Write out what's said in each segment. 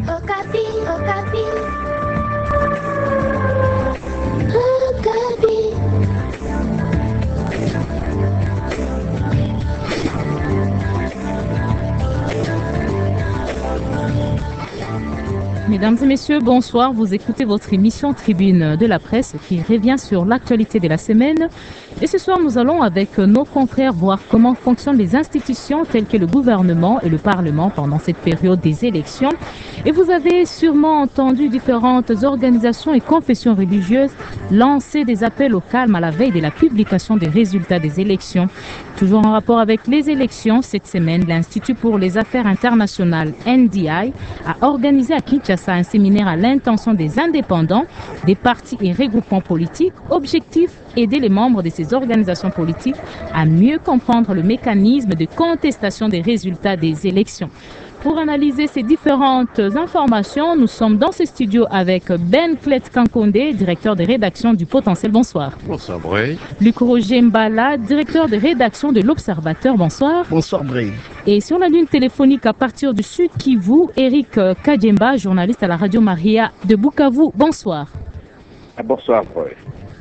Okapi, Okapi. Okapi. Mesdames et messieurs, bonsoir. Vous écoutez votre émission Tribune de la presse qui revient sur l'actualité de la semaine. Et ce soir, nous allons avec nos confrères voir comment fonctionnent les institutions telles que le gouvernement et le Parlement pendant cette période des élections. Et vous avez sûrement entendu différentes organisations et confessions religieuses lancer des appels au calme à la veille de la publication des résultats des élections. Toujours en rapport avec les élections, cette semaine, l'Institut pour les affaires internationales, NDI, a organisé à Kinshasa un séminaire à l'intention des indépendants, des partis et regroupements politiques. Objectif, aider les membres de ces organisations politiques à mieux comprendre le mécanisme de contestation des résultats des élections. Pour analyser ces différentes informations, nous sommes dans ce studio avec Ben Clet Kankonde, directeur de rédaction du Potentiel. Bonsoir. Bonsoir, Bray. Luc Roger Mbala, directeur de rédaction de l'Observateur. Bonsoir. Bonsoir, Bray. Et sur la ligne téléphonique à partir du Sud Kivu, Eric Kadjemba, journaliste à la radio Maria de Bukavu. Bonsoir. Bonsoir, Bray.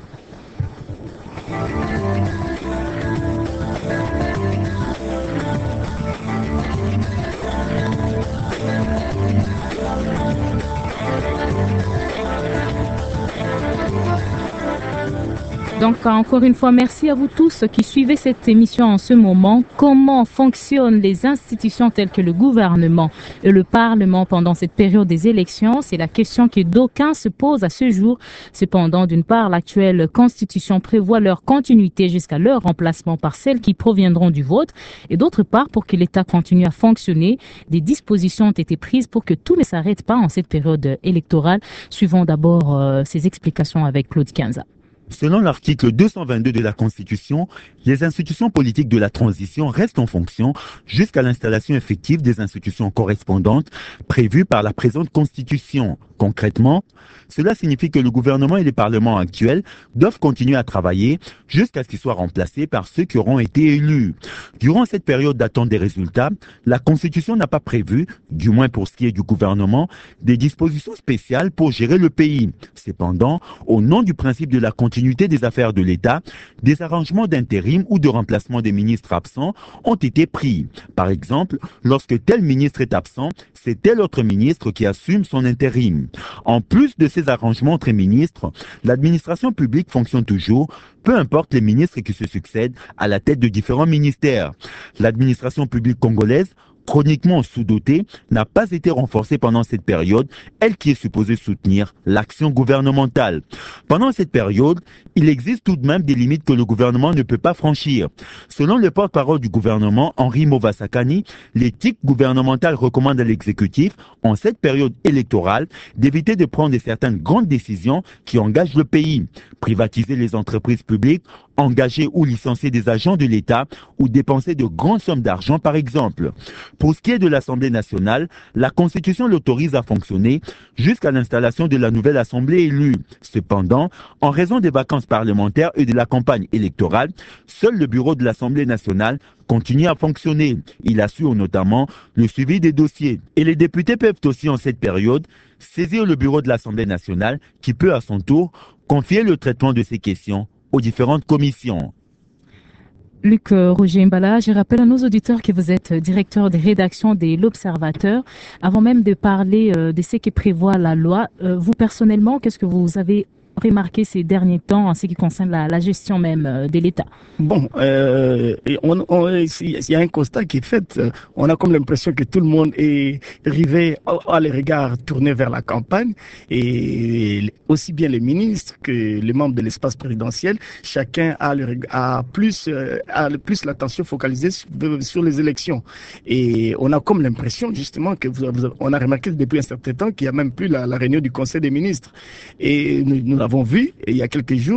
Donc, encore une fois, merci à vous tous qui suivez cette émission en ce moment. Comment fonctionnent les institutions telles que le gouvernement et le Parlement pendant cette période des élections? C'est la question que d'aucuns se posent à ce jour. Cependant, d'une part, l'actuelle constitution prévoit leur continuité jusqu'à leur remplacement par celles qui proviendront du vote. Et d'autre part, pour que l'État continue à fonctionner, des dispositions ont été prises pour que tout ne s'arrête pas en cette période électorale. Suivons d'abord ces explications avec Claude Kinza. Selon l'article 222 de la Constitution, les institutions politiques de la transition restent en fonction jusqu'à l'installation effective des institutions correspondantes prévues par la présente Constitution. Concrètement, cela signifie que le gouvernement et les parlements actuels doivent continuer à travailler jusqu'à ce qu'ils soient remplacés par ceux qui auront été élus. Durant cette période d'attente des résultats, la Constitution n'a pas prévu, du moins pour ce qui est du gouvernement, des dispositions spéciales pour gérer le pays. Cependant, au nom du principe de la continuité des affaires de l'État, des arrangements d'intérim ou de remplacement des ministres absents ont été pris. Par exemple, lorsque tel ministre est absent, c'est tel autre ministre qui assume son intérim. En plus de ces arrangements entre ministres, l'administration publique fonctionne toujours, peu importe les ministres qui se succèdent à la tête de différents ministères. L'administration publique congolaise, chroniquement sous-dotée, n'a pas été renforcée pendant cette période, elle qui est supposée soutenir l'action gouvernementale. Pendant cette période, il existe tout de même des limites que le gouvernement ne peut pas franchir. Selon le porte-parole du gouvernement, Henri Movasakani, l'éthique gouvernementale recommande à l'exécutif, en cette période électorale, d'éviter de prendre certaines grandes décisions qui engagent le pays. Privatiser les entreprises publiques, engager ou licencier des agents de l'État ou dépenser de grandes sommes d'argent par exemple. Pour ce qui est de l'Assemblée nationale, la Constitution l'autorise à fonctionner jusqu'à l'installation de la nouvelle Assemblée élue. Cependant, en raison des vacances parlementaires et de la campagne électorale, seul le bureau de l'Assemblée nationale continue à fonctionner. Il assure notamment le suivi des dossiers. Et les députés peuvent aussi en cette période saisir le bureau de l'Assemblée nationale qui peut à son tour confier le traitement de ces questions aux différentes commissions. Luc Roger Mbala, je rappelle à nos auditeurs que vous êtes directeur de rédaction de l'Observateur. Avant même de parler de ce que prévoit la loi, vous personnellement, qu'est-ce que vous avez remarqué ces derniers temps en ce qui concerne la gestion même de l'État? Bon, il y a un constat qui est fait. On a comme l'impression que tout le monde est arrivé à les regards tournés vers la campagne, et aussi bien les ministres que les membres de l'espace présidentiel, chacun a plus l'attention focalisée sur les élections. Et on a comme l'impression justement que on a remarqué depuis un certain temps qu'il n'y a même plus la réunion du Conseil des ministres. Et nous l'avons vu il y a quelques jours,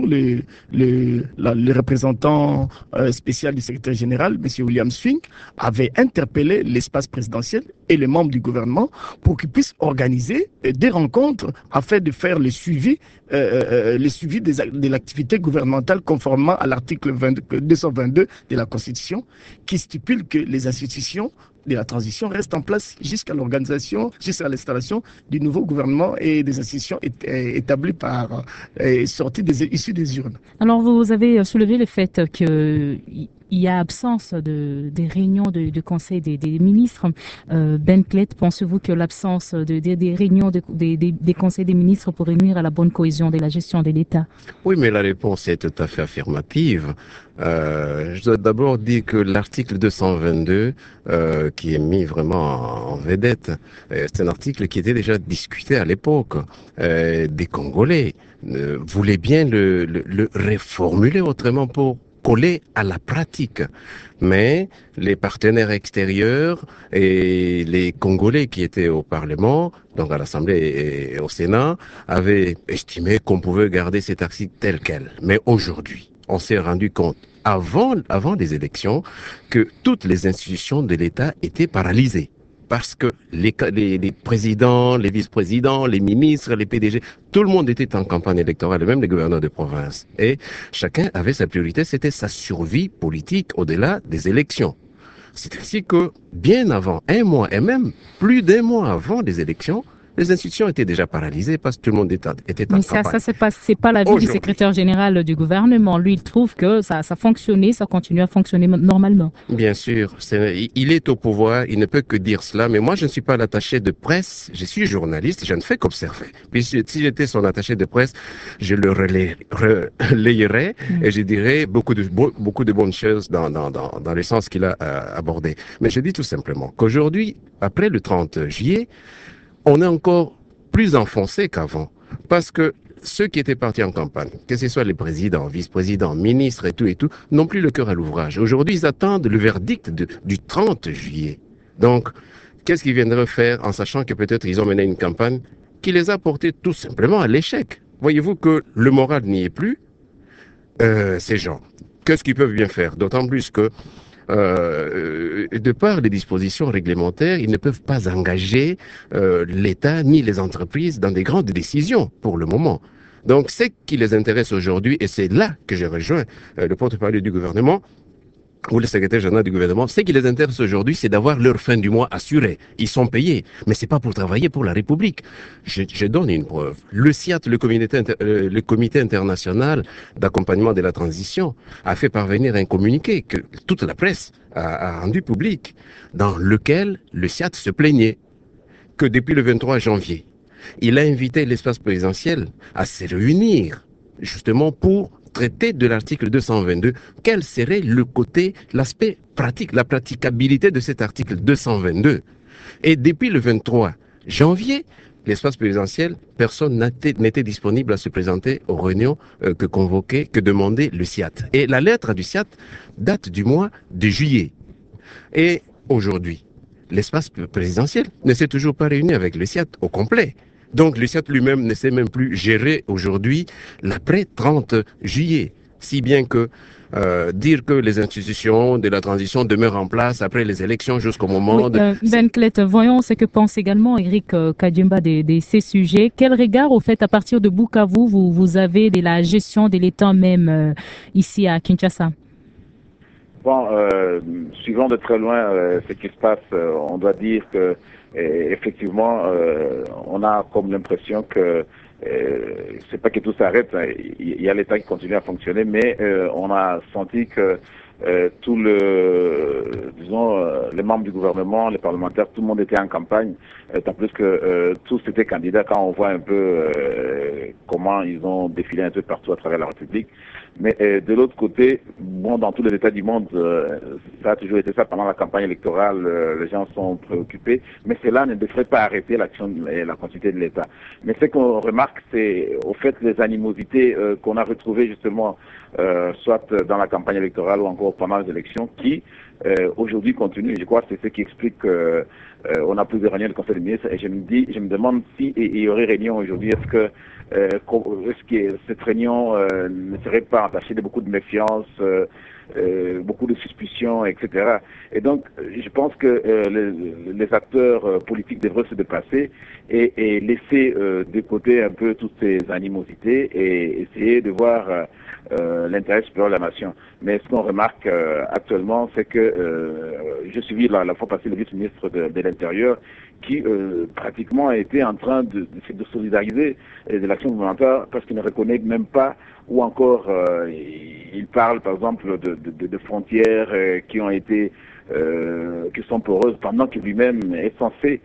le représentant spécial du secrétaire général, M. William Swing, avait interpellé l'espace présidentiel et les membres du gouvernement pour qu'ils puissent organiser des rencontres afin de faire le suivi de l'activité gouvernementale conformément à l'article 222 de la Constitution, qui stipule que les institutions de la transition reste en place jusqu'à l'organisation, jusqu'à l'installation du nouveau gouvernement et des institutions établies par sorties issues des urnes. Alors, vous avez soulevé le fait qu'il y a absence des réunions de conseil des ministres. Ben Clet, pensez-vous que l'absence des réunions des conseils des ministres pourrait nuire à la bonne cohésion de la gestion de l'État? Oui, mais la réponse est tout à fait affirmative. Je dois d'abord dire que l'article 222, qui est mis vraiment en vedette, c'est un article qui était déjà discuté à l'époque. Des Congolais voulaient bien le reformuler autrement pour coller à la pratique. Mais les partenaires extérieurs et les Congolais qui étaient au Parlement, donc à l'Assemblée et au Sénat, avaient estimé qu'on pouvait garder cet article tel quel. Mais aujourd'hui, on s'est rendu compte, avant les élections, que toutes les institutions de l'État étaient paralysées. Parce que les présidents, les vice-présidents, les ministres, les PDG, tout le monde était en campagne électorale, même les gouverneurs de province. Et chacun avait sa priorité, c'était sa survie politique au-delà des élections. C'est ainsi que, bien avant, un mois et même plus d'un mois avant les élections, les institutions étaient déjà paralysées parce que tout le monde était en campagne. Mais ça, c'est pas l'avis du secrétaire général du gouvernement. Lui, il trouve que ça fonctionnait, ça continue à fonctionner normalement. Bien sûr, il est au pouvoir, il ne peut que dire cela, mais moi je ne suis pas l'attaché de presse, je suis journaliste, je ne fais qu'observer. Puis si j'étais son attaché de presse, je le relayerais et je dirais beaucoup de bonnes choses dans le sens qu'il a abordé. Mais je dis tout simplement qu'aujourd'hui, après le 30 juillet, on est encore plus enfoncé qu'avant. Parce que ceux qui étaient partis en campagne, que ce soit les présidents, vice-présidents, ministres et tout, n'ont plus le cœur à l'ouvrage. Aujourd'hui, ils attendent le verdict du 30 juillet. Donc, qu'est-ce qu'ils viendraient faire en sachant que peut-être ils ont mené une campagne qui les a portés tout simplement à l'échec? Voyez-vous que le moral n'y est plus, ces gens. Qu'est-ce qu'ils peuvent bien faire? D'autant plus que de par les dispositions réglementaires, ils ne peuvent pas engager l'État ni les entreprises dans des grandes décisions pour le moment. Donc, ce qui les intéresse aujourd'hui, et c'est là que j'ai rejoint le porte-parole du gouvernement, ou le secrétaire général du gouvernement, ce qui les intéresse aujourd'hui, c'est d'avoir leur fin du mois assurée. Ils sont payés, mais c'est pas pour travailler pour la République. Je donne une preuve. Le CIAT, le comité international d'accompagnement de la transition, a fait parvenir un communiqué que toute la presse a rendu public, dans lequel le CIAT se plaignait que depuis le 23 janvier, il a invité l'espace présidentiel à se réunir justement pour traiter de l'article 222, quel serait l'aspect pratique, la praticabilité de cet article 222. Et depuis le 23 janvier, l'espace présidentiel, personne n'était disponible à se présenter aux réunions que demandait le CIAT. Et la lettre du CIAT date du mois de juillet. Et aujourd'hui, l'espace présidentiel ne s'est toujours pas réuni avec le CIAT au complet. Donc le CIAT lui-même ne sait même plus gérer aujourd'hui l'après-30 juillet. Si bien que dire que les institutions de la transition demeurent en place après les élections jusqu'au moment de... Ben Clet, voyons ce que pense également Eric Kadjumba de ces sujets. Quel regard, au fait, à partir de Bukavu, vous avez de la gestion de l'État même ici à Kinshasa? Bon, suivant de très loin ce qui se passe, on doit dire que effectivement, on a comme l'impression que c'est pas que tout s'arrête, il y a l'État qui continue à fonctionner, mais on a senti que les membres du gouvernement, les parlementaires, tout le monde était en campagne, tant plus que tous étaient candidats quand on voit un peu comment ils ont défilé un peu partout à travers la République. Mais de l'autre côté, bon, dans tous les États du monde, ça a toujours été ça pendant la campagne électorale, les gens sont préoccupés, mais cela ne devrait pas arrêter l'action et la continuité de l'État. Mais ce qu'on remarque, c'est au fait les animosités qu'on a retrouvées justement, soit dans la campagne électorale ou encore pendant les élections, qui aujourd'hui continuent. Je crois que c'est ce qui explique on a plusieurs réunions du Conseil des ministres et je me demande si il y aurait réunion aujourd'hui, est-ce que cette réunion ne serait pas entachée de beaucoup de méfiance, beaucoup de suspicions, etc. Et donc, je pense que les acteurs politiques devraient se dépasser et laisser de côté un peu toutes ces animosités et essayer de voir l'intérêt supérieur de la nation. Mais ce qu'on remarque actuellement, c'est que j'ai suivi la fois passée le vice-ministre de l'Intérieur qui pratiquement a été en train de solidariser de l'action gouvernementale parce qu'il ne reconnaît même pas ou encore il parle par exemple de frontières qui ont été qui sont poreuses pendant que lui-même est censé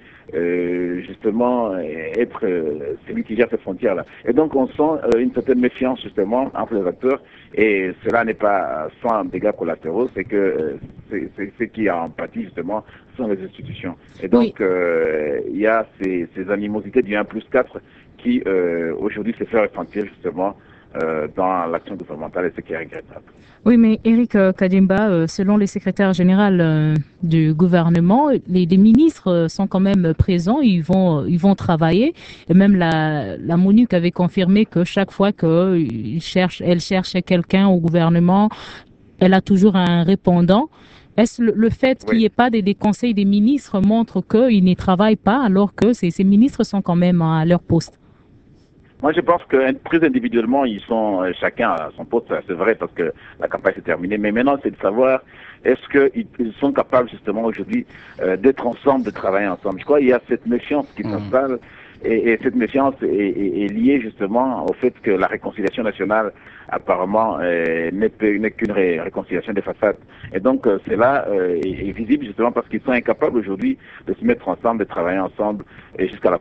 justement être celui qui gère ces frontières-là. Et donc on sent une certaine méfiance justement entre les acteurs et cela n'est pas sans dégâts collatéraux, c'est que ce qui en pâtit justement sont les institutions. Et donc il y a ces animosités du 1+4 qui aujourd'hui se fait ressentir justement dans l'action gouvernementale et ce qui est regrettable. Oui, mais Eric Kadimba, selon les secrétaires généraux du gouvernement, les ministres sont quand même présents, ils vont travailler. Et même la MONUC avait confirmé que chaque fois qu'elle cherche quelqu'un au gouvernement, elle a toujours un répondant. Est-ce le fait qu'il n'y ait pas des conseils des ministres montre qu'ils n'y travaillent pas alors que ces ministres sont quand même à leur poste? Moi, je pense que très individuellement, ils sont chacun à son poste, c'est vrai, parce que la campagne s'est terminée. Mais maintenant, c'est de savoir est-ce qu'ils sont capables justement aujourd'hui d'être ensemble, de travailler ensemble. Je crois qu'il y a cette méfiance qui s'installe et cette méfiance est liée justement au fait que la réconciliation nationale apparemment n'est qu'une réconciliation des façades. Et donc cela est visible justement parce qu'ils sont incapables aujourd'hui de se mettre ensemble, de travailler ensemble et jusqu'à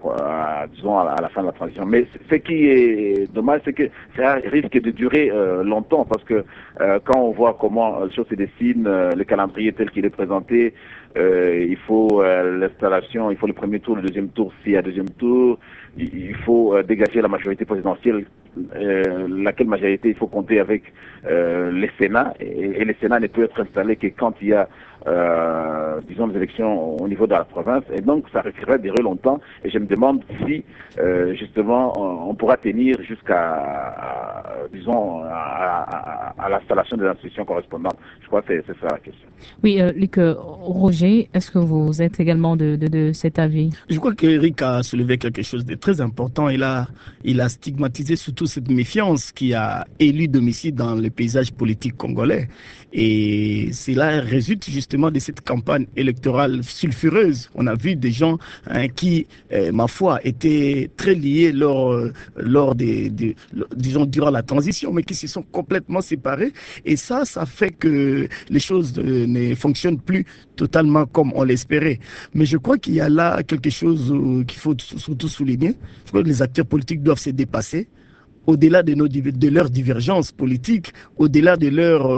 la fin de la transition. Mais ce qui est dommage, c'est que ça risque de durer longtemps parce que quand on voit comment les choses se dessinent, le calendrier tel qu'il est présenté, il faut l'installation, il faut le premier tour, le deuxième tour s'il y a deuxième tour, il faut dégager la majorité présidentielle, laquelle majorité il faut compter avec les Sénats et les Sénats ne peut être installé que quand il y a disons des élections au niveau de la province et donc ça risquerait de durer longtemps et je me demande si justement on pourra tenir jusqu'à disons à l'installation des institutions correspondantes. Je crois que c'est ça la question. Oui, Luc Roger, est-ce que vous êtes également de cet avis? Je crois qu'Éric a soulevé quelque chose de très important. Il a stigmatisé surtout cette méfiance qui a élu domicile dans le paysage politique congolais. Et cela résulte justement de cette campagne électorale sulfureuse. On a vu des gens qui, ma foi, étaient très liés lors disons, durant la transition, mais qui se sont complètement séparés. Et ça fait que les choses ne fonctionnent plus totalement comme on l'espérait. Mais je crois qu'il y a là quelque chose qu'il faut surtout souligner. Je crois que les acteurs politiques doivent se dépasser. Au-delà de leurs divergences politiques, au-delà de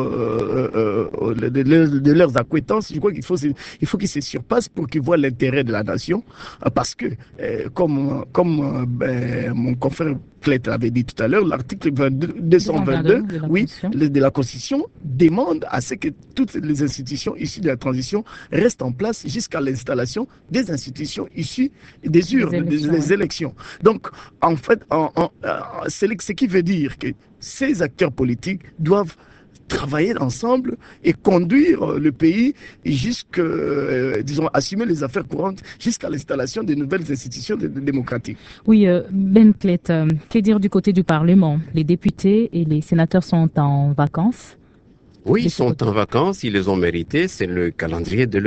leurs acquaintances, je crois qu'il faut qu'ils se surpassent pour qu'ils voient l'intérêt de la nation. Parce que, comme mon confrère Clét avait dit tout à l'heure, l'article 222 de la Constitution demande à ce que toutes les institutions issues de la transition restent en place jusqu'à l'installation des institutions issues des urnes, des élections. Donc, en fait, c'est ce qui veut dire que ces acteurs politiques doivent travailler ensemble et conduire le pays disons, assumer les affaires courantes jusqu'à l'installation de nouvelles institutions démocratiques. Oui, Ben Clét, que dire du côté du Parlement? Les députés et les sénateurs sont en vacances. Oui, ils sont en vacances, ils les ont mérités, c'est le calendrier de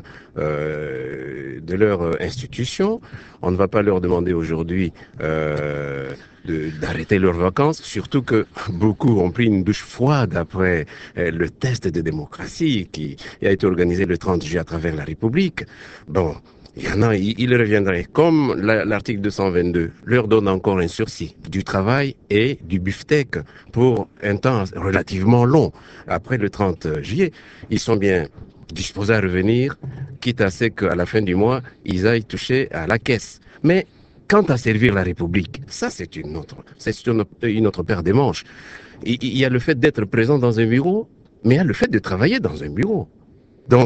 leur institution. On ne va pas leur demander aujourd'hui d'arrêter leurs vacances, surtout que beaucoup ont pris une douche froide après le test de démocratie qui a été organisé le 30 juillet à travers la République. Bon, il y en a, ils reviendraient. Comme l'article 222 leur donne encore un sursis du travail et du beefsteak pour un temps relativement long. Après le 30 juillet, ils sont bien disposés à revenir, quitte à ce qu'à la fin du mois, ils aillent toucher à la caisse. Mais quant à servir la République, ça c'est une autre paire des manches. Il y a le fait d'être présent dans un bureau, mais il y a le fait de travailler dans un bureau. Donc,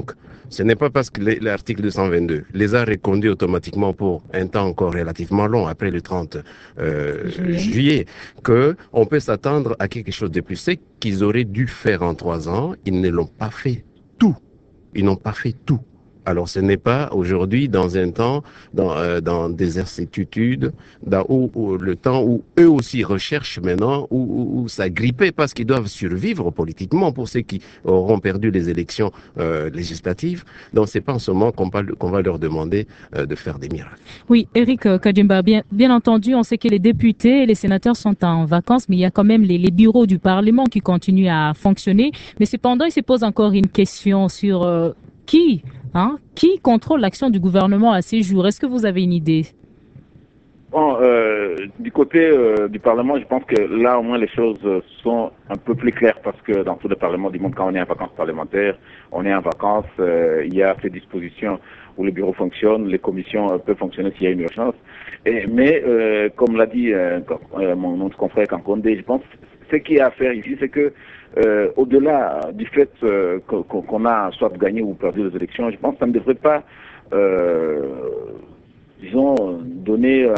Ce n'est pas parce que l'article 222 les a reconduits automatiquement pour un temps encore relativement long, après le 30 juillet, qu'on peut s'attendre à quelque chose de plus. C'est qu'ils auraient dû faire en 3 ans, ils ne l'ont pas fait tout. Ils n'ont pas fait tout. Alors ce n'est pas aujourd'hui dans un temps, dans des incertitudes, où le temps où eux aussi recherchent maintenant, où s'agripper parce qu'ils doivent survivre politiquement pour ceux qui auront perdu les élections législatives. Donc c'est pas en ce moment qu'on va leur demander de faire des miracles. Oui, Eric Kadjimba, bien entendu, on sait que les députés et les sénateurs sont en vacances, mais il y a quand même les bureaux du Parlement qui continuent à fonctionner. Mais cependant, il se pose encore une question sur qui contrôle l'action du gouvernement à ces jours? Est-ce que vous avez une idée? Bon, du côté du Parlement, je pense que là, au moins, les choses sont un peu plus claires parce que dans tous les parlements du monde, quand on est en vacances parlementaires, on est en vacances, il y a ces dispositions où les bureaux fonctionnent, les commissions peuvent fonctionner s'il y a une urgence. Mais, comme l'a dit mon autre confrère Kankonde, je pense que ce qu'il y a à faire ici, c'est que au-delà du fait qu'on a soit gagné ou perdu les élections, je pense que ça ne devrait pas, donner,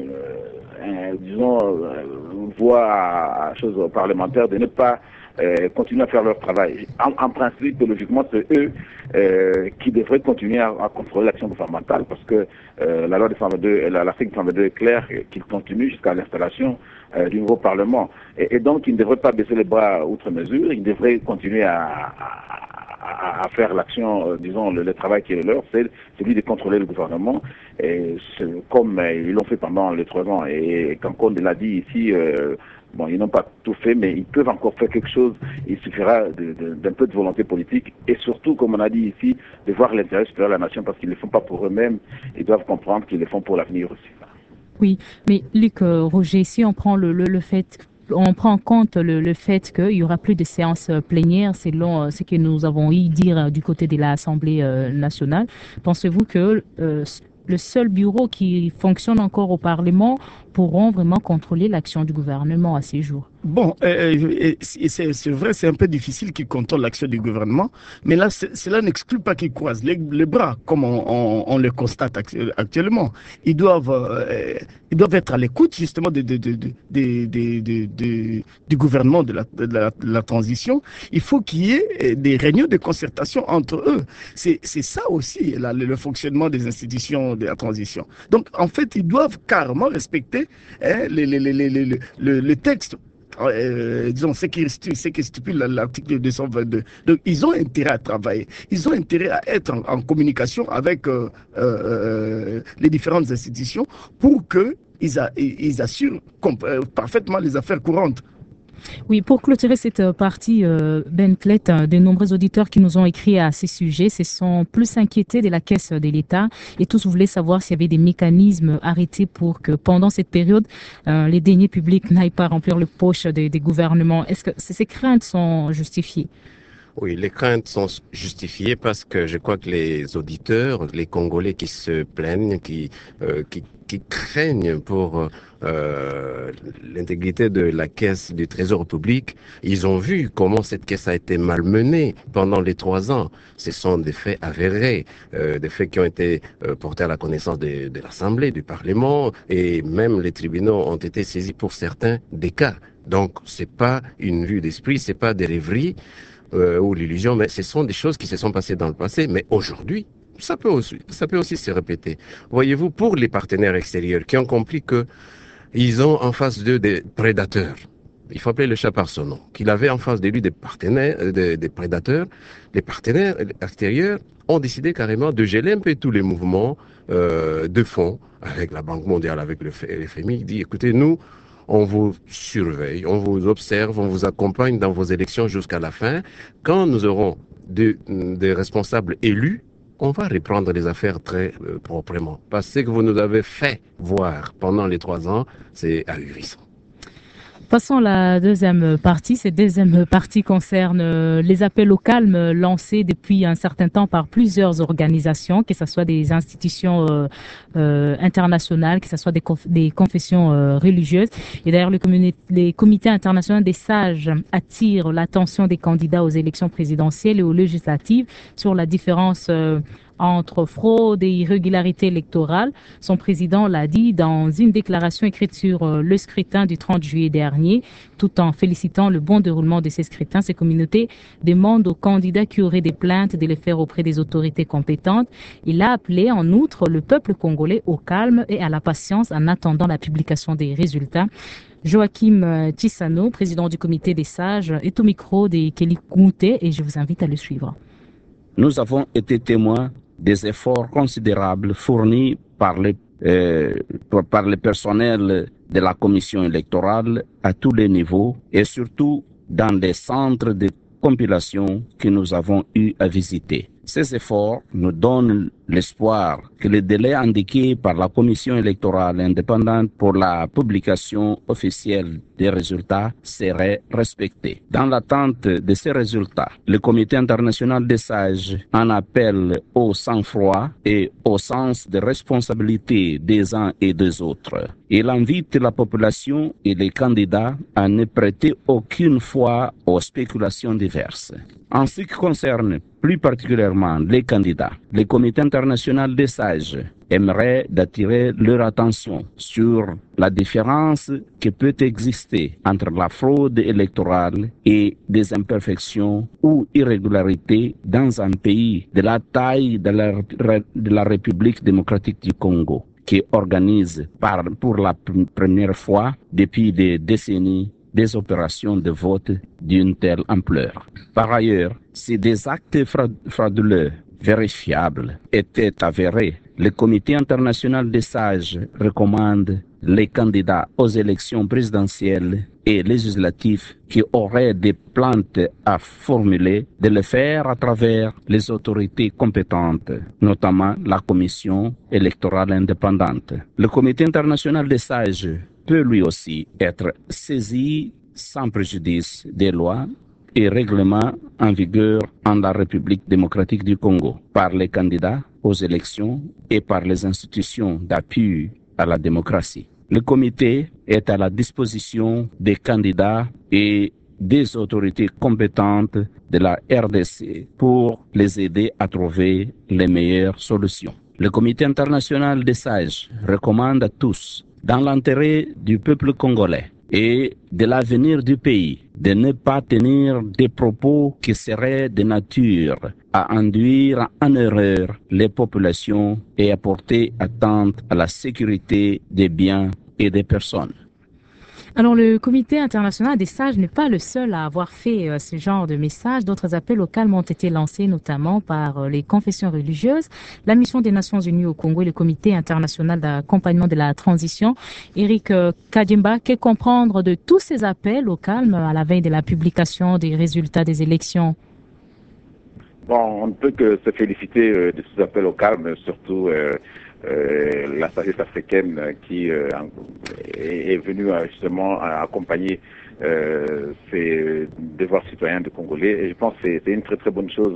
une voix à choses parlementaires de ne pas continuer à faire leur travail. En principe, logiquement, c'est eux qui devraient continuer à contrôler l'action gouvernementale parce que la loi de 122, l'article 122 est clair qu'il continue jusqu'à l'installation du nouveau Parlement. Et donc, ils ne devraient pas baisser les bras outre mesure, ils devraient continuer à faire l'action, le travail qui est le leur, c'est celui de contrôler le gouvernement, et comme ils l'ont fait pendant les 3 ans. Et quand on l'a dit ici, bon, ils n'ont pas tout fait, mais ils peuvent encore faire quelque chose. Il suffira d'un peu de volonté politique et surtout, comme on a dit ici, de voir l'intérêt supérieur de la nation parce qu'ils ne le font pas pour eux-mêmes, ils doivent comprendre qu'ils le font pour l'avenir aussi. Oui, mais Luc, Roger, si on prend on prend en compte le fait qu'il y aura plus de séances plénières selon ce que nous avons eu dire du côté de l'Assemblée nationale. Pensez-vous que le seul bureau qui fonctionne encore au Parlement pourront vraiment contrôler l'action du gouvernement à ces jours? Bon, c'est vrai, c'est un peu difficile qu'ils contrôlent l'action du gouvernement, mais là, cela n'exclut pas qu'ils croisent les bras, comme on le constate actuellement. Ils doivent être à l'écoute justement du gouvernement de la transition. Il faut qu'il y ait des réunions de concertation entre eux. C'est ça aussi le fonctionnement des institutions de la transition. Donc, en fait, ils doivent carrément respecter le texte. Ce qui stipule l'article 222. Donc, ils ont intérêt à travailler. Ils ont intérêt à être en communication avec les différentes institutions pour qu'ils assurent parfaitement les affaires courantes. Oui, pour clôturer cette partie, Ben Clet, de nombreux auditeurs qui nous ont écrit à ces sujets se sont plus inquiétés de la caisse de l'État et tous voulaient savoir s'il y avait des mécanismes arrêtés pour que pendant cette période, les deniers publics n'aillent pas remplir le poche des gouvernements. Est-ce que ces craintes sont justifiées? Oui, les craintes sont justifiées parce que je crois que les auditeurs, les Congolais qui se plaignent, qui craignent pour l'intégrité de la caisse du Trésor public, ils ont vu comment cette caisse a été malmenée pendant les 3 ans. Ce sont des faits avérés, des faits qui ont été portés à la connaissance de l'Assemblée, du Parlement, et même les tribunaux ont été saisis pour certains des cas. Donc, c'est pas une vue d'esprit, c'est pas des rêveries ou l'illusion, mais ce sont des choses qui se sont passées dans le passé, mais aujourd'hui, ça peut aussi se répéter. Voyez-vous, pour les partenaires extérieurs qui ont compris que ils ont en face d'eux des prédateurs, il faut appeler le chat par son nom, qu'il avait en face de lui des partenaires, des prédateurs, les partenaires extérieurs ont décidé carrément de geler un peu tous les mouvements de fonds avec la Banque mondiale, avec le FMI. Il dit, écoutez, nous, on vous surveille, on vous observe, on vous accompagne dans vos élections jusqu'à la fin. Quand nous aurons des responsables élus, on va reprendre les affaires très proprement. Parce que ce que vous nous avez fait voir pendant les 3 ans, c'est ahurissant. Passons à la deuxième partie. Cette deuxième partie concerne les appels au calme lancés depuis un certain temps par plusieurs organisations, que ce soit des institutions internationales, que ce soit des confessions religieuses. Et d'ailleurs, les comités internationaux des sages attirent l'attention des candidats aux élections présidentielles et aux législatives sur la différence entre fraude et irrégularité électorale. Son président l'a dit dans une déclaration écrite sur le scrutin du 30 juillet dernier, tout en félicitant le bon déroulement de ces scrutins. Ces communautés demandent aux candidats qui auraient des plaintes de les faire auprès des autorités compétentes. Il a appelé en outre le peuple congolais au calme et à la patience en attendant la publication des résultats. Joachim Tissano, président du comité des sages, est au micro de Kelly Koumouté et je vous invite à le suivre. Nous avons été témoins des efforts considérables fournis par le personnel de la commission électorale à tous les niveaux et surtout dans les centres de compilation que nous avons eu à visiter. Ces efforts nous donnent l'espoir que le délai indiqué par la commission électorale indépendante pour la publication officielle des résultats serait respecté. Dans l'attente de ces résultats, le Comité international des sages en appelle au sang-froid et au sens de responsabilité des uns et des autres. Il invite la population et les candidats à ne prêter aucune foi aux spéculations diverses. En ce qui concerne plus particulièrement les candidats, le Comité international des sages aimerait d'attirer leur attention sur la différence qui peut exister entre la fraude électorale et des imperfections ou irrégularités dans un pays de la taille de la République démocratique du Congo, qui organise pour la première fois depuis des décennies des opérations de vote d'une telle ampleur. Par ailleurs, si des actes frauduleux vérifiables étaient avérés, le Comité international des sages recommande les candidats aux élections présidentielles et législatives qui auraient des plaintes à formuler de le faire à travers les autorités compétentes, notamment la Commission électorale indépendante. Le Comité international des sages peut lui aussi être saisi sans préjudice des lois et règlements en vigueur en la République démocratique du Congo par les candidats aux élections et par les institutions d'appui à la démocratie. Le comité est à la disposition des candidats et des autorités compétentes de la RDC pour les aider à trouver les meilleures solutions. Le Comité international des sages recommande à tous, dans l'intérêt du peuple congolais et de l'avenir du pays, de ne pas tenir des propos qui seraient de nature à induire en erreur les populations et à porter atteinte à la sécurité des biens et des personnes. Alors, le Comité international des sages n'est pas le seul à avoir fait ce genre de message. D'autres appels au calme ont été lancés, notamment par les confessions religieuses, la mission des Nations Unies au Congo et le Comité international d'accompagnement de la transition. Eric Kadimba, que comprendre de tous ces appels au calme à la veille de la publication des résultats des élections? Bon, on ne peut que se féliciter de ces appels au calme, surtout la sagesse africaine qui est venue justement accompagner ces devoirs citoyens de Congolais. Et je pense que c'est une très très bonne chose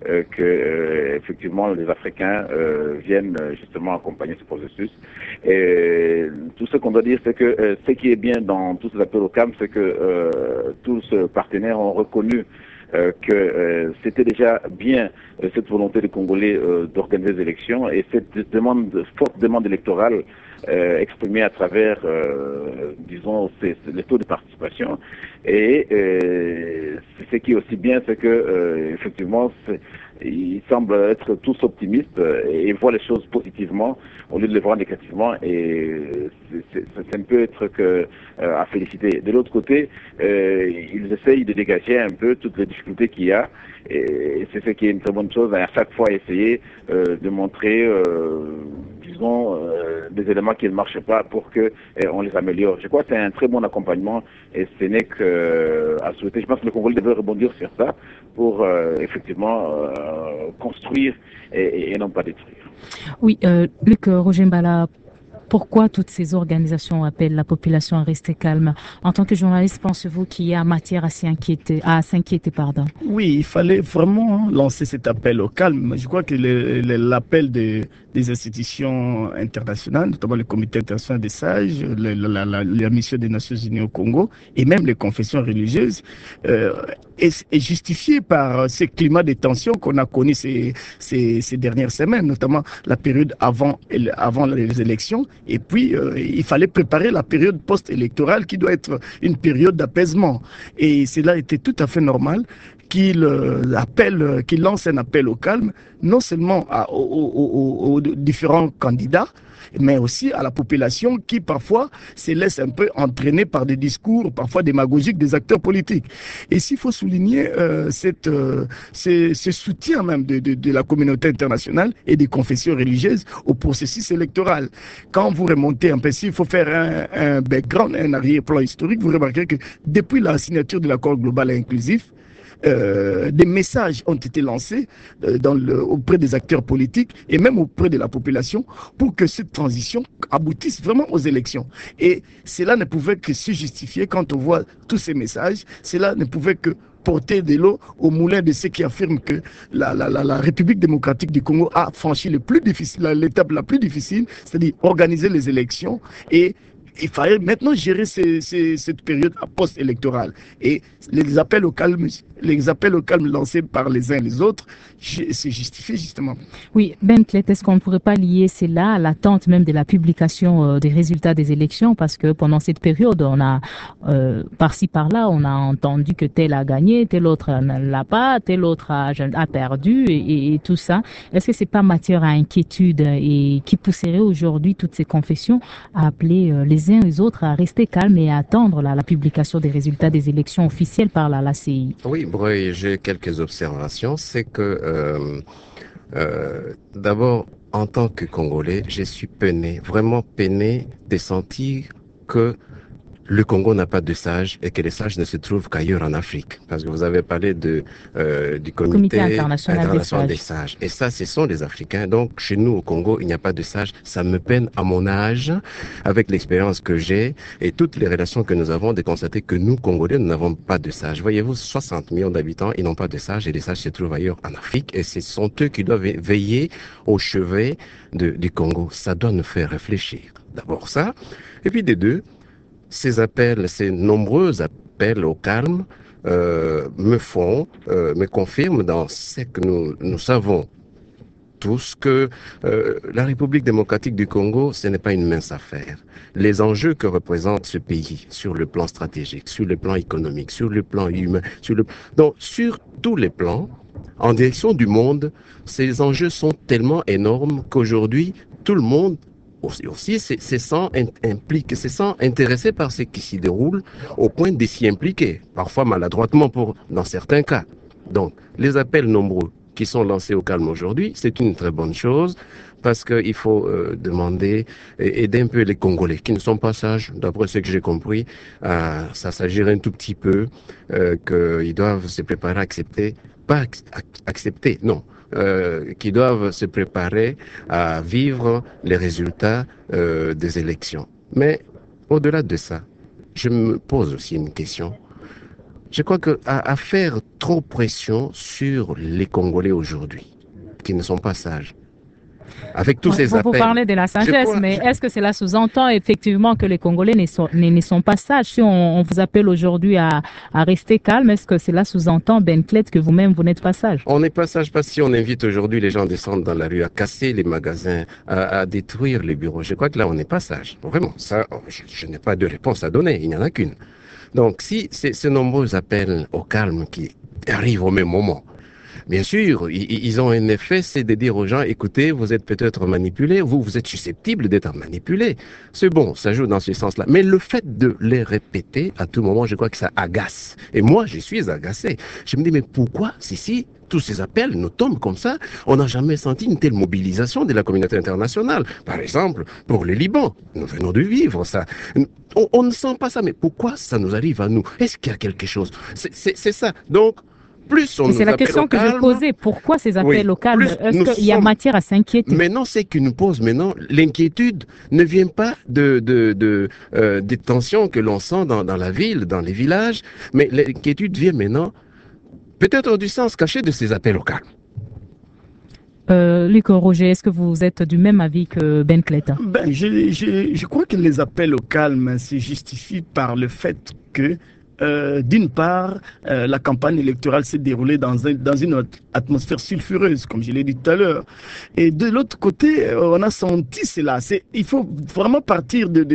que effectivement les Africains viennent justement accompagner ce processus. Et tout ce qu'on doit dire, c'est que ce qui est bien dans tous ces appels au calme, c'est que tous les partenaires ont reconnu que c'était déjà bien cette volonté des Congolais d'organiser des élections et cette forte demande électorale exprimée à travers, disons, les taux de participation. Et ce qui est aussi bien, c'est que effectivement, ils semblent être tous optimistes et voient les choses positivement au lieu de les voir négativement, et ça ne peut être à féliciter. De l'autre côté, ils essayent de dégager un peu toutes les difficultés qu'il y a, et c'est ce qui est une très bonne chose, à chaque fois essayer de montrer disons, des éléments qui ne marchent pas pour que on les améliore. Je crois que c'est un très bon accompagnement et ce n'est qu'à souhaiter. Je pense que le Congolais devrait rebondir sur ça pour effectivement construire et non pas détruire. Oui, Luc Roger Mbala, Pourquoi toutes ces organisations appellent la population à rester calme? En tant que journaliste, pensez-vous qu'il y a matière à s'inquiéter, pardon? Oui, il fallait vraiment lancer cet appel au calme. Je crois que l'appel des institutions internationales, notamment le Comité international des sages, la mission des Nations Unies au Congo et même les confessions religieuses, est justifié par ce climat de tension qu'on a connu ces dernières semaines, notamment la période avant les élections. Et puis, il fallait préparer la période post-électorale qui doit être une période d'apaisement. Et cela était tout à fait normal qu'il lance un appel au calme, non seulement aux différents candidats, mais aussi à la population qui parfois se laisse un peu entraîner par des discours parfois démagogiques des acteurs politiques. Et s'il faut souligner ce soutien même de la communauté internationale et des confessions religieuses au processus électoral. Quand vous remontez un peu, s'il faut faire un background, un arrière-plan historique, vous remarquerez que depuis la signature de l'accord global et inclusif, des messages ont été lancés auprès des acteurs politiques et même auprès de la population pour que cette transition aboutisse vraiment aux élections. Et cela ne pouvait que se justifier quand on voit tous ces messages. Cela ne pouvait que porter de l'eau au moulin de ceux qui affirment que la République démocratique du Congo a franchi l'étape la plus difficile, c'est-à-dire organiser les élections. Et il fallait maintenant gérer cette période post-électorale. Et les appels au calme lancés par les uns et les autres, c'est justifié justement. Oui, Ben Clet, est-ce qu'on ne pourrait pas lier cela à l'attente même de la publication des résultats des élections? Parce que pendant cette période, on a, par-ci par-là, on a entendu que tel a gagné, tel autre ne l'a pas, tel autre a perdu et tout ça. Est-ce que c'est pas matière à inquiétude et qui pousserait aujourd'hui toutes ces confessions à appeler les uns et les autres à rester calmes et à attendre la publication des résultats des élections officielles par la CI? Oui, Breuil, j'ai quelques observations. C'est que d'abord, en tant que Congolais, je suis peiné, vraiment peiné de sentir que le Congo n'a pas de sages et que les sages ne se trouvent qu'ailleurs en Afrique. Parce que vous avez parlé du comité international des sages. Et ça, ce sont les Africains. Donc, chez nous, au Congo, il n'y a pas de sages. Ça me peine à mon âge, avec l'expérience que j'ai et toutes les relations que nous avons, de constater que nous, Congolais, nous n'avons pas de sages. Voyez-vous, 60 millions d'habitants, ils n'ont pas de sages et les sages se trouvent ailleurs en Afrique. Et ce sont eux qui doivent veiller au chevet du Congo. Ça doit nous faire réfléchir. D'abord ça. Et puis des deux, ces nombreux appels au calme me confirment dans ce que nous savons tous que la République démocratique du Congo, ce n'est pas une mince affaire. Les enjeux que représente ce pays sur le plan stratégique, sur le plan économique, sur le plan humain, donc sur tous les plans, en direction du monde, ces enjeux sont tellement énormes qu'aujourd'hui, tout le monde aussi se sent intéressé par ce qui s'y déroule au point de s'y impliquer, parfois maladroitement dans certains cas. Donc, les appels nombreux qui sont lancés au calme aujourd'hui, c'est une très bonne chose parce qu'il faut demander, aider un peu les Congolais qui ne sont pas sages, d'après ce que j'ai compris, ça s'agirait un tout petit peu qu'ils doivent se préparer à qui doivent se préparer à vivre les résultats des élections. Mais au-delà de ça, je me pose aussi une question. Je crois qu'à faire trop pression sur les Congolais aujourd'hui, qui ne sont pas sages, avec tous ces appels. Vous parlez de la sagesse, mais est-ce que cela sous-entend effectivement que les Congolais ne sont pas sages? Si on vous appelle aujourd'hui à rester calme, est-ce que cela sous-entend, Ben Clet, que vous-même, vous n'êtes pas sage? On n'est pas sage parce que si on invite aujourd'hui les gens à descendre dans la rue, à casser les magasins, à détruire les bureaux, je crois que là, on n'est pas sage. Vraiment, ça, je n'ai pas de réponse à donner, il n'y en a qu'une. Donc, si ces nombreux appels au calme qui arrivent au même moment, bien sûr, ils ont un effet, c'est de dire aux gens, écoutez, vous êtes peut-être manipulés, vous êtes susceptibles d'être manipulés. C'est bon, ça joue dans ce sens-là. Mais le fait de les répéter à tout moment, je crois que ça agace. Et moi, je suis agacé. Je me dis, mais pourquoi, si tous ces appels nous tombent comme ça, on n'a jamais senti une telle mobilisation de la communauté internationale. Par exemple, pour le Liban, nous venons de vivre ça. On ne sent pas ça, mais pourquoi ça nous arrive à nous? Est-ce qu'il y a quelque chose? C'est ça. Donc, plus on Et nous c'est la appelle question au que je calme, posais. Pourquoi ces appels oui, au calme? plus nous Est-ce qu'il y a sommes- matière à s'inquiéter? Maintenant, ce qui nous pose maintenant, l'inquiétude ne vient pas des tensions que l'on sent dans la ville, dans les villages, mais l'inquiétude vient maintenant peut-être du sens caché de ces appels au calme. Luc Roger, est-ce que vous êtes du même avis que Ben Cleta? Ben, je crois que les appels au calme se justifient par le fait que, d'une part, la campagne électorale s'est déroulée dans une atmosphère sulfureuse, comme je l'ai dit tout à l'heure. Et de l'autre côté, on a senti cela. Il faut vraiment partir du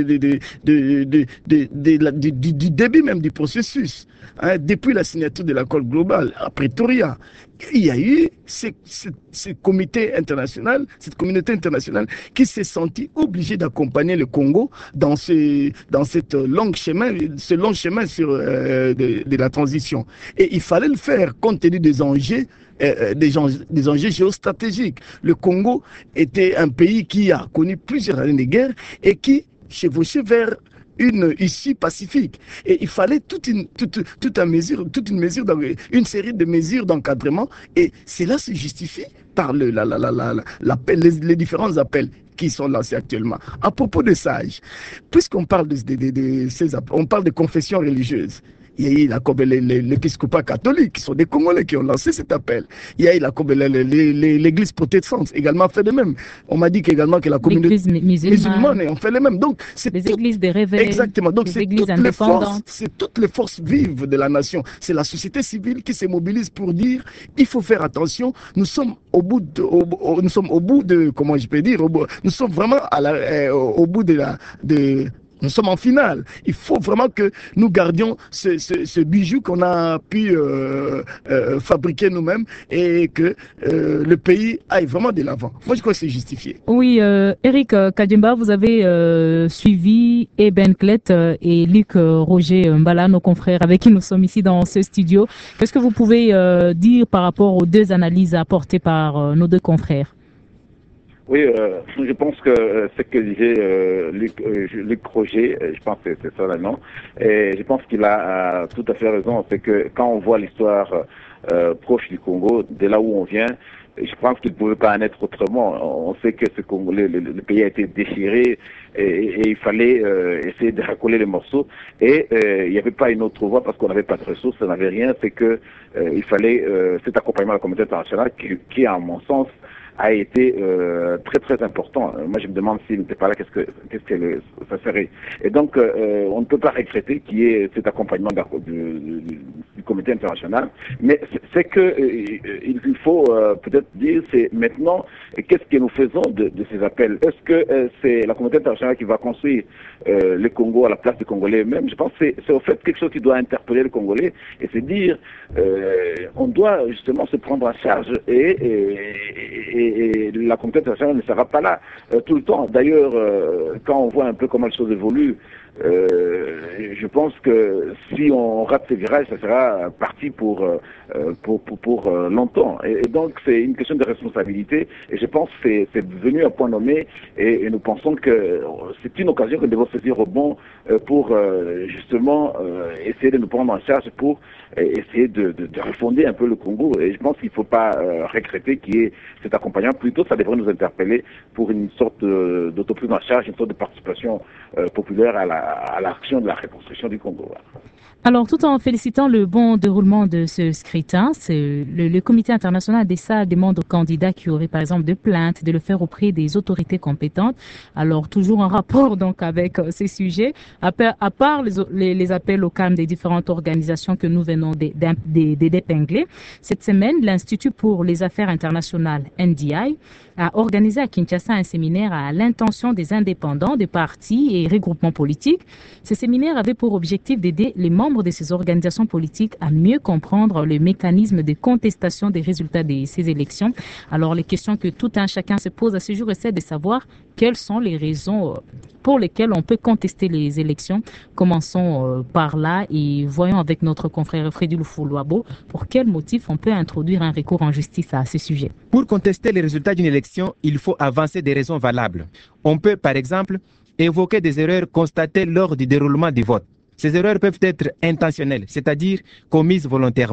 début même du processus. Hein, depuis la signature de l'accord global à Pretoria, il y a eu ce comité international, cette communauté internationale qui s'est sentie obligée d'accompagner le Congo dans cette long chemin sur de la transition. Et il fallait le faire compte tenu des enjeux géostratégiques. Le Congo était un pays qui a connu plusieurs années de guerre et qui chevauchait vers une issue pacifique. Et il fallait une série de mesures d'encadrement, et cela se justifie par les différents appels qui sont lancés actuellement. À propos de sages, puisqu'on parle de ces appels, on parle de confessions religieuses. Il y a eu l'épiscopat catholique, qui sont des Congolais qui ont lancé cet appel. Il y a eu l'église protestante également fait de même. On m'a dit également que la communauté musulmane ont fait le même. Donc, c'est les églises des réveils, exactement. Donc, les églises indépendantes. C'est toutes les forces vives de la nation. C'est la société civile qui se mobilise pour dire il faut faire attention. Nous sommes au bout de comment je peux dire, nous sommes vraiment au bout nous sommes en finale. Il faut vraiment que nous gardions ce bijou qu'on a pu fabriquer nous-mêmes, et que le pays aille vraiment de l'avant. Moi, je crois que c'est justifié. Oui, Eric Kadjimba, vous avez suivi Ben Clet et Luc Roger Mbala, nos confrères avec qui nous sommes ici dans ce studio. Qu'est-ce que vous pouvez dire par rapport aux deux analyses apportées par nos deux confrères? Oui, je pense que ce que disait Luc Roger, je pense que c'est ça le nom, et je pense qu'il a tout à fait raison. C'est que quand on voit l'histoire proche du Congo, de là où on vient, je pense qu'il ne pouvait pas en être autrement. On sait que le pays a été déchiré, et il fallait essayer de recoller les morceaux, et il n'y avait pas une autre voie parce qu'on n'avait pas de ressources, on n'avait rien. C'est que il fallait cet accompagnement de la communauté internationale qui, à mon sens, a été très très important. Moi, je me demande s'il n'était pas là, qu'est-ce que ça serait. Et donc, on ne peut pas regretter qu'il y ait cet accompagnement du comité international. Mais c'est que il faut peut-être dire, c'est maintenant, qu'est-ce que nous faisons de ces appels? Est-ce que c'est la communauté internationale qui va construire le Congo à la place des Congolais eux-mêmes? Je pense que c'est au fait quelque chose qui doit interpeller les Congolais, et c'est dire, on doit justement se prendre en charge, et la communauté internationale ne sera pas là tout le temps. D'ailleurs, quand on voit un peu comment les choses évoluent, je pense que si on rate ce virage, ça sera parti pour longtemps. Et donc, c'est une question de responsabilité, et je pense que c'est devenu un point nommé, et nous pensons que c'est une occasion que nous devons saisir au bon pour justement essayer de nous prendre en charge, pour essayer de refonder un peu le Congo. Et je pense qu'il ne faut pas regretter qu'il y ait cet accompagnement. Plutôt, ça devrait nous interpeller pour une sorte d'autoprise en charge, une sorte de participation populaire à l'action de la reconstruction du Congo. Alors, tout en félicitant le bon déroulement de ce scrutin, le comité international des SAD demande aux candidats qui auraient, par exemple, de plaintes, de le faire auprès des autorités compétentes. Alors, toujours en rapport donc avec ces sujets, à part les appels au calme des différentes organisations que nous venons d'épingler, cette semaine, l'Institut pour les affaires internationales, NDI, a organisé à Kinshasa un séminaire à l'intention des indépendants, des partis et regroupements politiques. Ce séminaire avait pour objectif d'aider les membres de ces organisations politiques à mieux comprendre le mécanisme de contestation des résultats de ces élections. Alors, les questions que tout un chacun se pose à ce jour, c'est de savoir quelles sont les raisons pour lesquelles on peut contester les élections. Commençons par là et voyons avec notre confrère Freddy Loufoulouabo pour quel motif on peut introduire un recours en justice à ce sujet. Pour contester les résultats d'une élection, il faut avancer des raisons valables. On peut, par exemple, évoquer des erreurs constatées lors du déroulement du vote. Ces erreurs peuvent être intentionnelles, c'est-à-dire commises volontairement.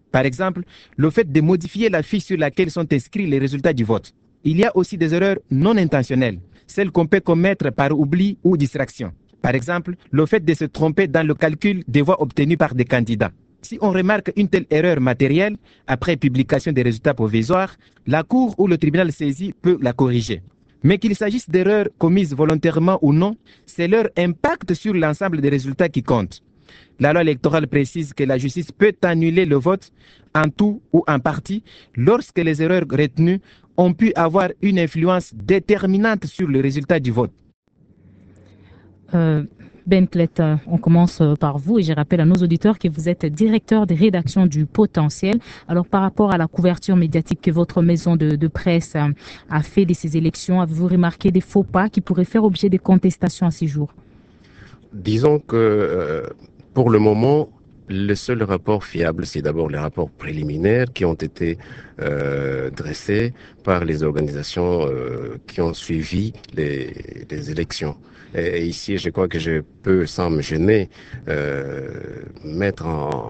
Par exemple, le fait de modifier la fiche sur laquelle sont inscrits les résultats du vote. Il y a aussi des erreurs non intentionnelles, celles qu'on peut commettre par oubli ou distraction. Par exemple, le fait de se tromper dans le calcul des voix obtenues par des candidats. Si on remarque une telle erreur matérielle, après publication des résultats provisoires, la Cour ou le tribunal saisi peut la corriger. Mais qu'il s'agisse d'erreurs commises volontairement ou non, c'est leur impact sur l'ensemble des résultats qui compte. La loi électorale précise que la justice peut annuler le vote en tout ou en partie lorsque les erreurs retenues ont pu avoir une influence déterminante sur le résultat du vote. Ben Klett, on commence par vous et je rappelle à nos auditeurs que vous êtes directeur des rédactions du Potentiel. Alors par rapport à la couverture médiatique que votre maison de presse a fait de ces élections, avez-vous remarqué des faux pas qui pourraient faire objet de contestations à ces jours? Disons que pour le moment, le seul rapport fiable, c'est d'abord les rapports préliminaires qui ont été dressés par les organisations qui ont suivi les élections. Et ici, je crois que je peux, sans me gêner, mettre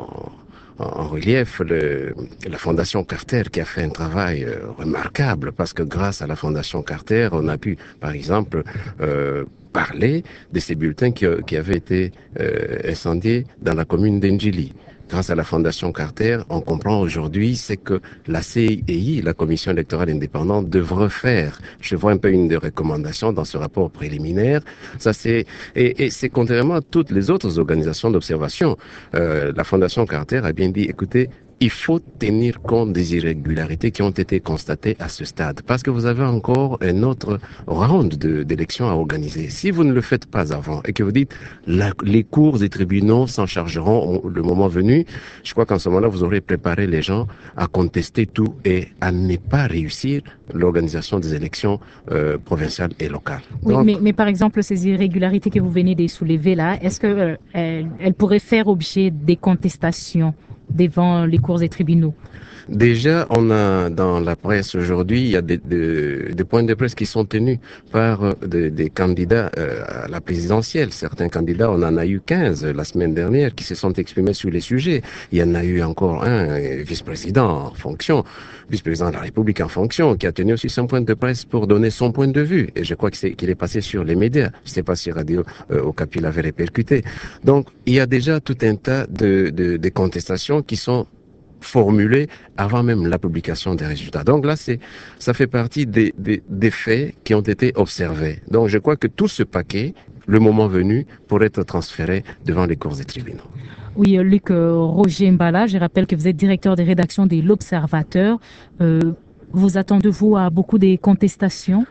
en relief la Fondation Carter qui a fait un travail remarquable parce que grâce à la Fondation Carter, on a pu, par exemple, parler de ces bulletins qui avaient été incendiés dans la commune d'Endjili. Grâce à la Fondation Carter, on comprend aujourd'hui c'est que la CEI, la Commission électorale indépendante, devrait faire. Je vois un peu une des recommandations dans ce rapport préliminaire. Ça et c'est contrairement à toutes les autres organisations d'observation. La Fondation Carter a bien dit, écoutez, il faut tenir compte des irrégularités qui ont été constatées à ce stade, parce que vous avez encore un autre round d'élections à organiser. Si vous ne le faites pas avant et que vous dites les cours et tribunaux s'en chargeront le moment venu, je crois qu'en ce moment-là, vous aurez préparé les gens à contester tout et à ne pas réussir l'organisation des élections provinciales et locales. Oui, Donc, mais par exemple, ces irrégularités que vous venez de soulever là, est-ce que elles pourraient faire objet des contestations devant les cours et tribunaux? déjà, on a dans la presse aujourd'hui, il y a des points de presse qui sont tenus par des candidats à la présidentielle. Certains candidats, on en a eu 15 la semaine dernière qui se sont exprimés sur les sujets. Il y en a eu encore un vice-président en fonction, vice-président de la République en fonction, qui a tenu aussi son point de presse pour donner son point de vue. Et je crois qu'il est passé sur les médias. Je ne sais pas si Radio Okapi l'avait répercuté. Donc, il y a déjà tout un tas de contestations qui sont formulées avant même la publication des résultats. Donc là, ça fait partie des faits qui ont été observés. Donc je crois que tout ce paquet, le moment venu, pourrait être transféré devant les cours des tribunaux. Oui, Luc Roger Mbala, je rappelle que vous êtes directeur des rédactions de l'Observateur. Vous attendez-vous à beaucoup de contestations?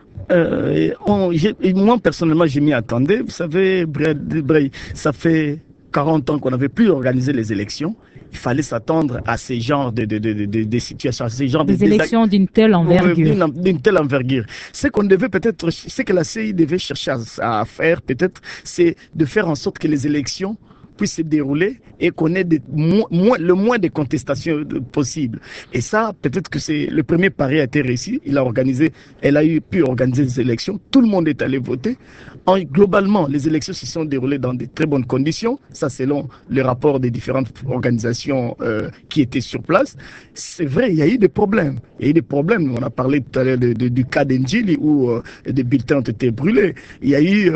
Moi, personnellement, je m'y attendais. Vous savez, ça fait 40 ans qu'on n'avait plus organisé les élections. Il fallait s'attendre à ces genres de situations, à ces genres des élections d'une telle envergure. D'une telle envergure. Ce qu'on devait peut-être, ce que la CI devait chercher à faire, peut-être, c'est de faire en sorte que les élections puissent se dérouler et qu'on ait le moins de contestations possible. Et ça, peut-être que c'est le premier pari a été réussi. Elle a pu organiser les élections. Tout le monde est allé voter. Globalement, les élections se sont déroulées dans de très bonnes conditions. Ça, selon le rapport des différentes organisations qui étaient sur place. C'est vrai, il y a eu des problèmes. Il y a eu des problèmes. On a parlé tout à l'heure du cas d'Endjili où des bulletins ont été brûlés. Il y a eu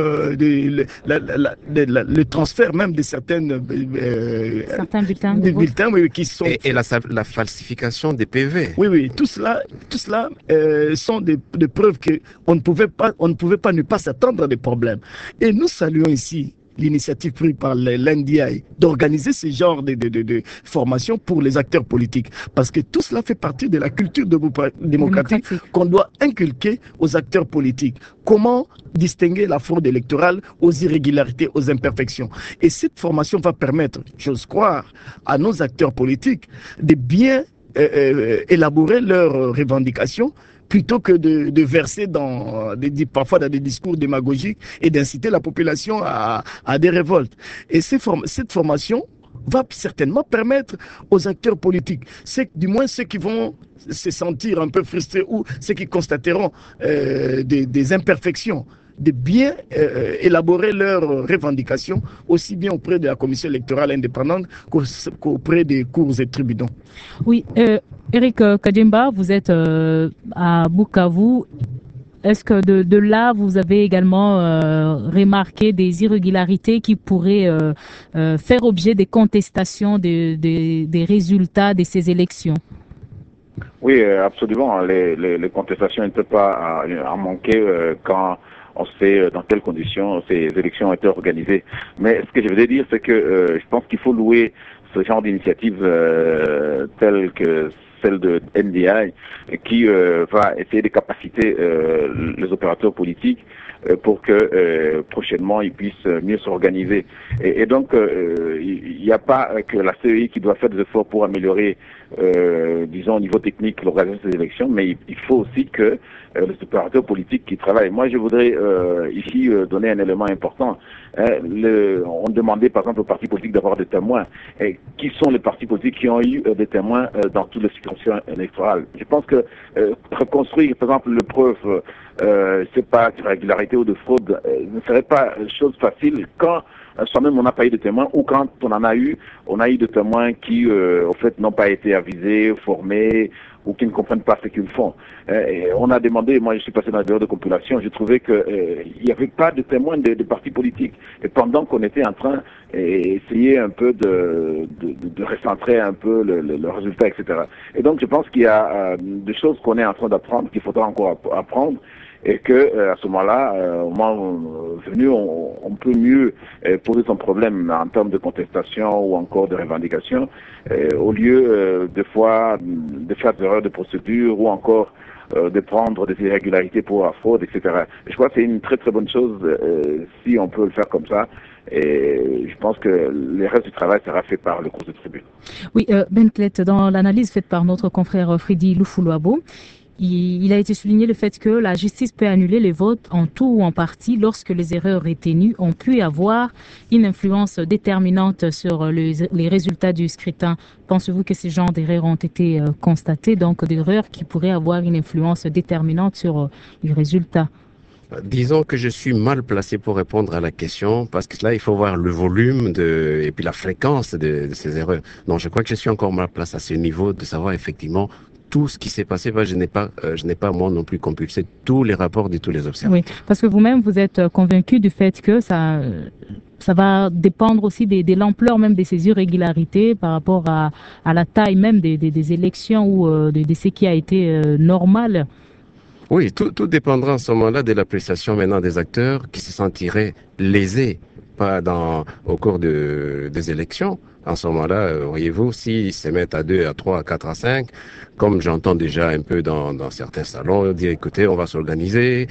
le transfert même de certains bulletins, qui sont... Et la falsification des PV. Oui, tout cela sont des preuves qu'on ne pouvait pas ne pas s'attendre à des problèmes. Et nous saluons ici l'initiative prise par l'NDI d'organiser ce genre de formation pour les acteurs politiques. Parce que tout cela fait partie de la culture démocratique qu'on doit inculquer aux acteurs politiques. Comment distinguer la fraude électorale aux irrégularités, aux imperfections. Et cette formation va permettre, j'ose croire, à nos acteurs politiques de bien élaborer leurs revendications plutôt que de verser parfois dans des discours démagogiques et d'inciter la population à des révoltes. Et cette formation va certainement permettre aux acteurs politiques, du moins ceux qui vont se sentir un peu frustrés ou ceux qui constateront des imperfections, de bien élaborer leurs revendications, aussi bien auprès de la commission électorale indépendante qu'auprès des cours et tribunaux. Oui, Eric Kadjemba, vous êtes à Bukavu. Est-ce que de là, vous avez également remarqué des irrégularités qui pourraient faire objet des contestations des résultats de ces élections? Oui, absolument. Les contestations ne peuvent pas en manquer quand on sait dans quelles conditions ces élections ont été organisées. Mais ce que je voulais dire, c'est que je pense qu'il faut louer ce genre d'initiative telle que celle de NDI, qui va essayer de capaciter les opérateurs politiques pour que prochainement ils puissent mieux s'organiser. Et donc il n'y a pas que la CEI qui doit faire des efforts pour améliorer, disons au niveau technique, l'organisation des élections, mais il faut aussi que les opérateurs politiques qui travaillent. Moi, je voudrais ici donner un élément important. On demandait par exemple aux partis politiques d'avoir des témoins. Et qui sont les partis politiques qui ont eu des témoins dans toutes les situations électorales? Je pense que reconstruire par exemple le preuve, c'est pas d'irrégularité ou de fraude, ne serait pas chose facile quand soi-même on n'a pas eu de témoins, ou quand on en a eu, on a eu des témoins qui au fait n'ont pas été avisés, formés, ou qui ne comprennent pas ce qu'ils font. Et on a demandé, moi je suis passé dans la période de compilation, j'ai trouvé qu'il n'y avait pas de témoins des partis politiques. Et pendant qu'on était en train d'essayer un peu de recentrer un peu le résultat, etc. Et donc je pense qu'il y a des choses qu'on est en train d'apprendre, qu'il faudra encore apprendre, et que à ce moment-là, au moment venu, on peut mieux poser son problème en termes de contestation ou encore de revendication, au lieu des fois de faire des erreurs de procédure ou encore de prendre des irrégularités pour la fraude, etc. Je crois que c'est une très très bonne chose si on peut le faire comme ça. Et je pense que le reste du travail sera fait par le cours de tribune. Oui, Benklet, dans l'analyse faite par notre confrère Freddy Lufuluabo, il a été souligné le fait que la justice peut annuler les votes en tout ou en partie lorsque les erreurs retenues ont pu avoir une influence déterminante sur les résultats du scrutin. Pensez-vous que ces genres d'erreurs ont été constatées, donc d'erreurs qui pourraient avoir une influence déterminante sur les résultats? Disons que je suis mal placé pour répondre à la question, parce que là, il faut voir le volume et puis la fréquence de ces erreurs. Donc, je crois que je suis encore mal placé à ce niveau de savoir effectivement tout ce qui s'est passé. Je n'ai pas moi non plus compulsé tous les rapports de tous les observateurs. Oui, parce que vous-même, vous êtes convaincu du fait que ça va dépendre aussi de l'ampleur même de ces irrégularités par rapport à la taille même des élections ou de ce qui a été normal. Oui, tout dépendra en ce moment-là de l'appréciation maintenant des acteurs qui se sentiraient lésés au cours des élections. En ce moment-là, voyez-vous, s'ils se mettent à 2, à 3, à 4, à 5, comme j'entends déjà un peu dans certains salons, dire écoutez, on va s'organiser,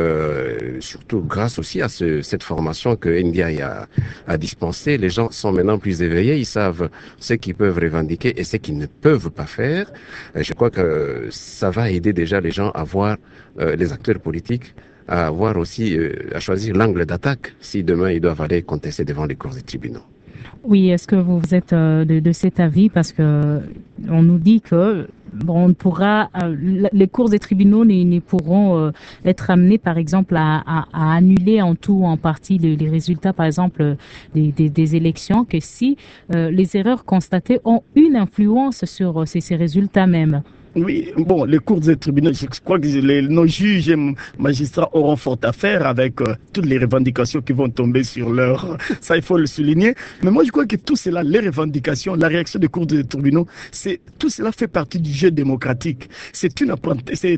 surtout grâce aussi à cette formation que NDI a dispensée. Les gens sont maintenant plus éveillés, ils savent ce qu'ils peuvent revendiquer et ce qu'ils ne peuvent pas faire. Et je crois que ça va aider déjà les gens à voir les acteurs politiques, à voir aussi, à choisir l'angle d'attaque si demain ils doivent aller contester devant les cours des tribunaux. Oui, est-ce que vous êtes de cet avis? Parce que on nous dit que on pourra, les cours des tribunaux ne pourront être amenés, par exemple, à annuler en tout ou en partie les résultats, par exemple, des élections, que si les erreurs constatées ont une influence sur ces résultats même. Oui, bon, les cours des tribunaux, je crois que nos juges et magistrats auront fort à faire avec toutes les revendications qui vont tomber sur leur... Ça, il faut le souligner. Mais moi, je crois que tout cela, les revendications, la réaction des cours des tribunaux, tout cela fait partie du jeu démocratique. C'est un apprentissage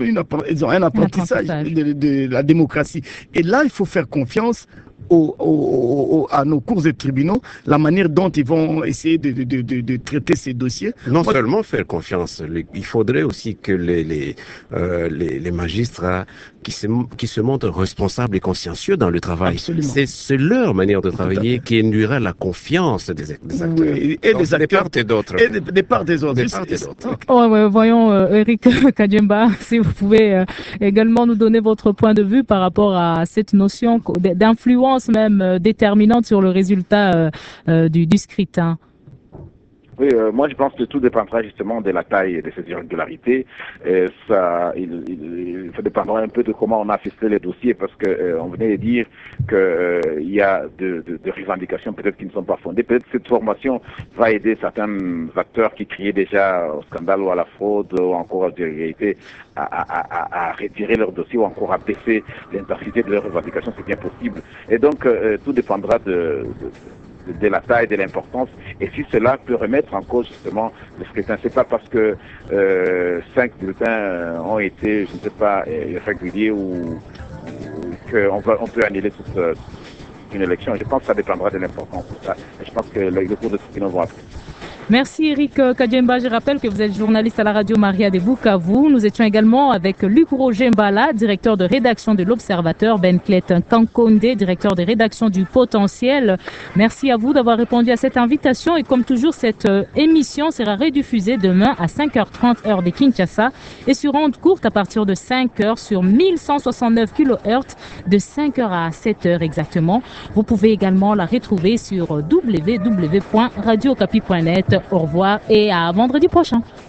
de la démocratie. Et là, il faut faire confiance à nos cours et tribunaux, la manière dont ils vont essayer de traiter ces dossiers. Non seulement faire confiance, il faudrait aussi que les magistrats qui se montrent responsables et consciencieux dans le travail. C'est leur manière de travailler qui induira la confiance des acteurs. Oui, et des acteurs. Des part et d'autres. Et des part des autres. Voyons, Eric Kadjemba, si vous pouvez également nous donner votre point de vue par rapport à cette notion d'influence même déterminante sur le résultat du scrutin. Oui, moi je pense que tout dépendra justement de la taille de ces irrégularités. Ça dépendra un peu de comment on a ficelé les dossiers, parce que on venait de dire que il y a de revendications peut-être qui ne sont pas fondées. Peut-être cette formation va aider certains acteurs qui criaient déjà au scandale ou à la fraude ou encore à l'irrégularité à retirer leur dossier ou encore à baisser l'intensité de leurs revendications, c'est bien possible. Et donc tout dépendra de la taille, de l'importance, et si cela peut remettre en cause justement le scrutin. C'est pas parce que 5 bulletins ont été, je ne sais pas, irréguliers ou qu'on peut annuler toute une élection. Je pense que ça dépendra de l'importance de ça. Et je pense que le cours de scrutin va. Merci Eric Kadjemba. Je rappelle que vous êtes journaliste à la radio Maria de Bukavu. Nous étions également avec Luc Rogembala, directeur de rédaction de l'Observateur, Ben Clet Kankonde, directeur de rédaction du Potentiel. Merci à vous d'avoir répondu à cette invitation, et comme toujours, cette émission sera rediffusée demain à 5h30 heure de Kinshasa et sur onde courte à partir de 5h sur 1169 kHz de 5h à 7h exactement. Vous pouvez également la retrouver sur www.radiokapi.net. Au revoir et à vendredi prochain.